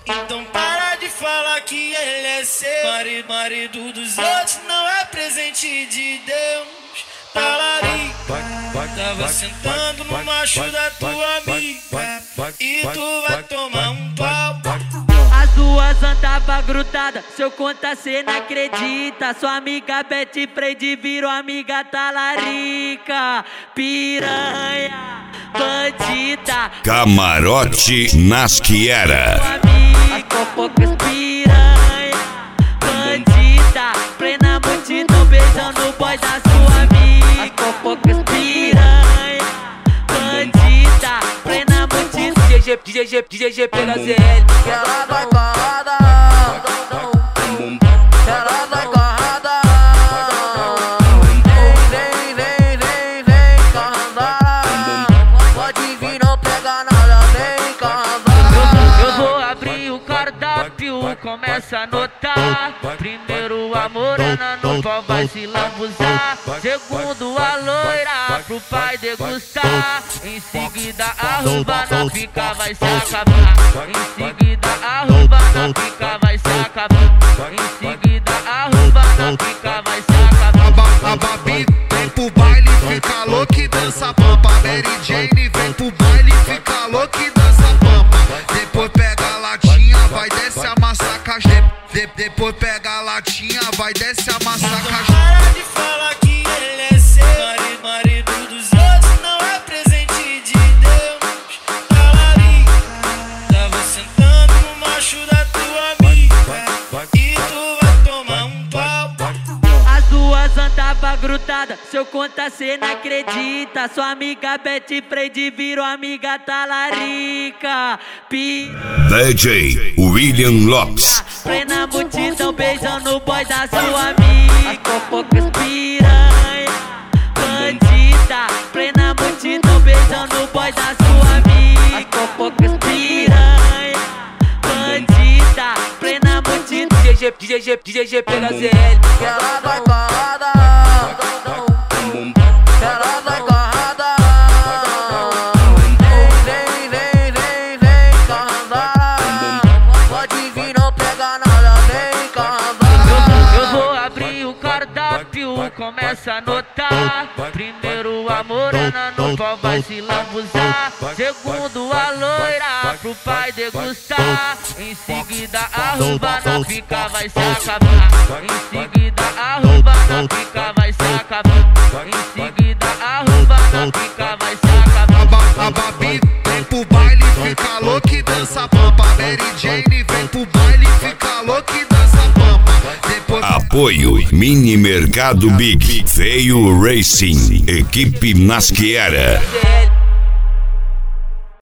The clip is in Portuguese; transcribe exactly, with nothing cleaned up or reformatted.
Então para de falar que ele é seu marido, marido dos outros, não é presente de Deus. Talarica, tava sentando no macho da tua amiga e tu vai tomar um pau. As duas andava grudada, se eu contar cê não acredita. Sua amiga Betty Freide virou amiga talarica, piranha, bandida. Camarote Nasquiera. As fofocas piranha, bandida. Plena multidão beijando o boy da sua amiga. As fofocas piranha, bandida. Plena multidão. D J G, D J G, D J G pela Z L. Que ela vai corrada, ela vai corrada. Vem, vem, vem, vem, vem, carrandala. Pode vir, não pega nada, vem, carrandala. Eu vou abrir o cardápio, começa a anotar. Primeiro a morena, no qual vai se lambuzar. Segundo a loira, pro pai degustar. Em seguida a ruba na pica vai se acabar. Em seguida a ruba na pica vai se acabar. Em seguida a ruba na pica vai se acabar. A Babi vem pro baile, fica louca e dança pampa. Mary Jane vem pro baile, fica louca e dança pampa. Depois pega a latinha, vai desce a massacra. De, depois pega a latinha, vai desce a massacra. Para de falar que ele é seu marido, marido dos outros, não é presente de Deus. Talarica, tava sentando no macho da tua amiga e tu vai tomar um pau. As duas andava grudada, se eu contar cê não acredita. Sua amiga Betty Freide virou amiga talarica, piranha. D J William Lopes. Plena multidão beijando o boy da sua amiga. As fofocas piranha, bandida. Plena multidão beijando o boy da sua amiga. As fofocas piranha, bandida. Plena multidão. D J G, D J G, D J G pela Z L. Que ela vai corrada, ela vai corrada. Vem, vem, vem, vem, vem, carrandala. Pode vir, não pega nada, vem, carrandala. Eu vou abrir o cardápio, começa a anotar. Primeiro a morena, no qual vai se lambuzar. Segundo a loira, pro pai degustar. Em seguida a ruba na pica vai se acabar. Em seguida a ruba na pica vai se acabar. Em seguida a ruba na pica vai se acabar. A Babi vem pro baile, fica louca e dança pampa. Mary Jane vem pro baile, fica louca e dança pampa. Depois... Apoio Mini Mercado Big, Feio Racing, Equipe Nasquiera. Z L.